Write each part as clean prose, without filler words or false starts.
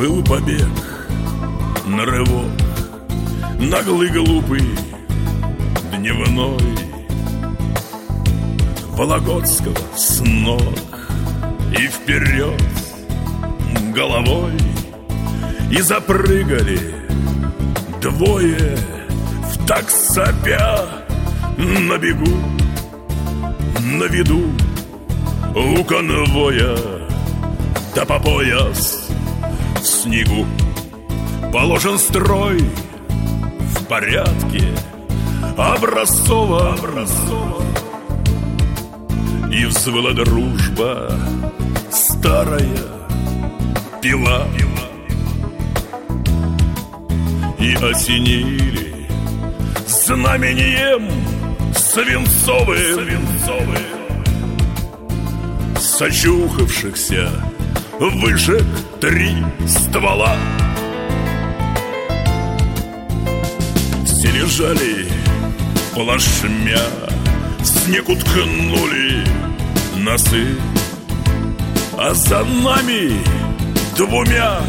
Был побег на рывок, наглый, глупый, дневной, Вологодского с ног и вперед головой. И запрыгали двое в такт сопя на бегу, на виду у конвоя, да по пояс в снегу. Положен строй в порядке образцово, и взвыла дружба старая пила, и осенили знамением свинцовым сочухавшихся вышек 3 ствола. Все лежали плашмя, снег уткнули носы, а за нами 2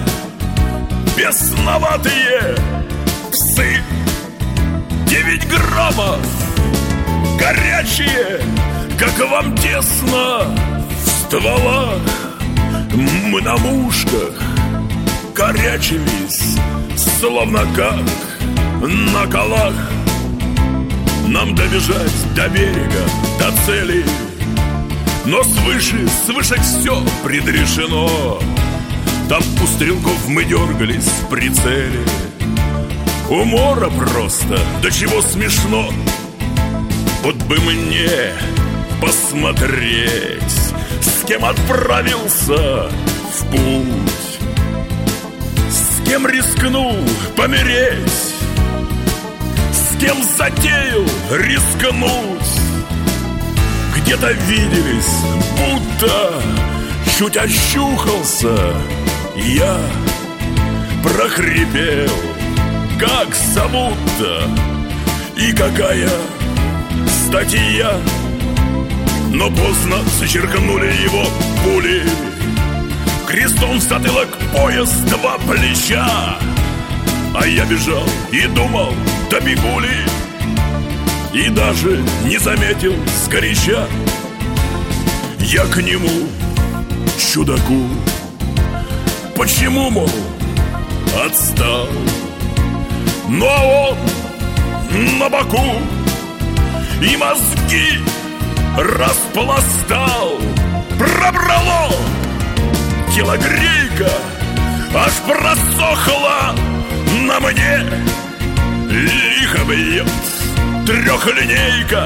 бесноватые псы. 9 граммов горячие, как вам тесно в стволах. Мы на мушках корячились, словно как на колах. Нам добежать до берега, до цели, но свыше все предрешено. Там у стрелков мы дергались в прицеле. Умора просто, до чего смешно. Вот бы мне посмотреть, с кем отправился в путь, с кем рискнул помереть, с кем затеял рискнуть. Где-то виделись, будто чуть ощухался. Я прохрипел, как зовут-то и какая статья. Но поздно зачеркнули его пули. Крестом в затылок, пояс, 2 плеча. А я бежал и думал, добегу ли, и даже не заметил сгоряча. Я к нему, чудаку, почему, мол, отстал? Ну а он на боку и мозги распластал. Пробрало телогрейка, аж просохла на мне. Лихо бьет 3-линейка,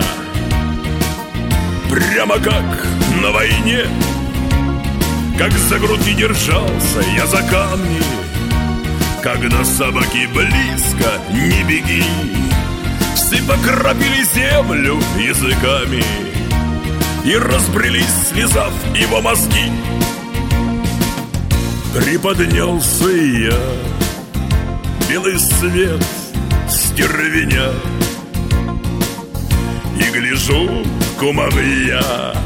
прямо как на войне. Как за грудки держался я за камни, когда собаки близко, не беги. Все покропили землю языками и разбрелись, слезав его мозги. Приподнялся я, белый свет стервеня, и гляжу, кумовья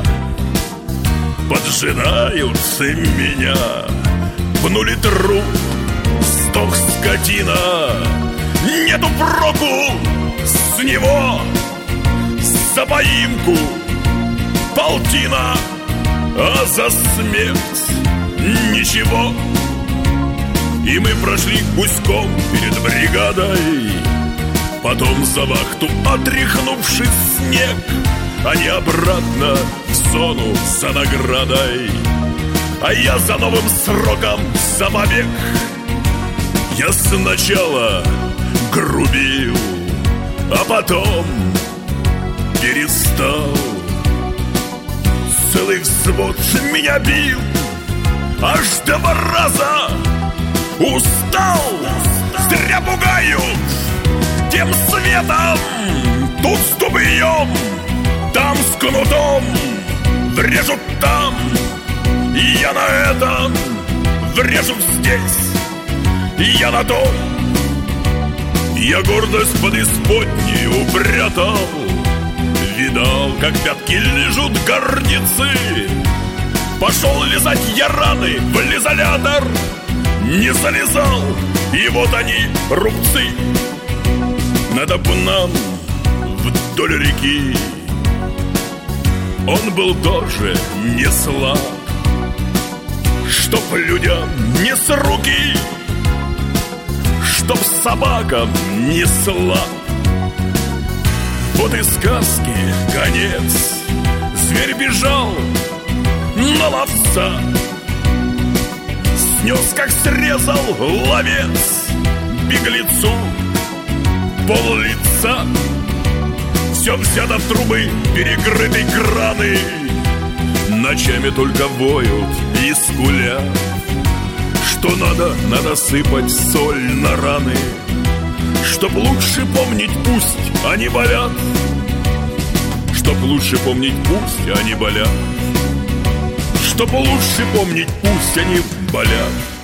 поджидают меня. Пнули труп, сдох скотина, нету проку с него. За поимку полтина, а за смерть ничего. И мы прошли гуськом перед бригадой, потом за вахту отряхнувший снег, они обратно в зону за наградой, а я за новым сроком, за побег. Я сначала грубил, а потом перестал. Целый взвод меня бил, аж 2 раза устал. Зря пугают тем светом, тут с дубьем, там с кнутом, врежут там, и я на этом, врежут здесь, и я на том. Я гордость под исподней упрятал, видал, как пятки лежат горницы. Пошел лизать я раны в изолятор, не залезал. И вот они, рубцы, надо бы нам вдоль реки. Он был тоже не слаб, чтоб людям не с руки, чтоб собакам не слаб. Вот и сказки конец. Зверь бежал на ловца, снес, как срезал ловец, беглецу пол-лица. Все взято в трубы, перекрыты краны, ночами только воют и скулят, что надо сыпать соль на раны, чтоб лучше помнить, пусть они болят. Чтоб лучше помнить, пусть они болят. Чтоб лучше помнить, пусть они болят.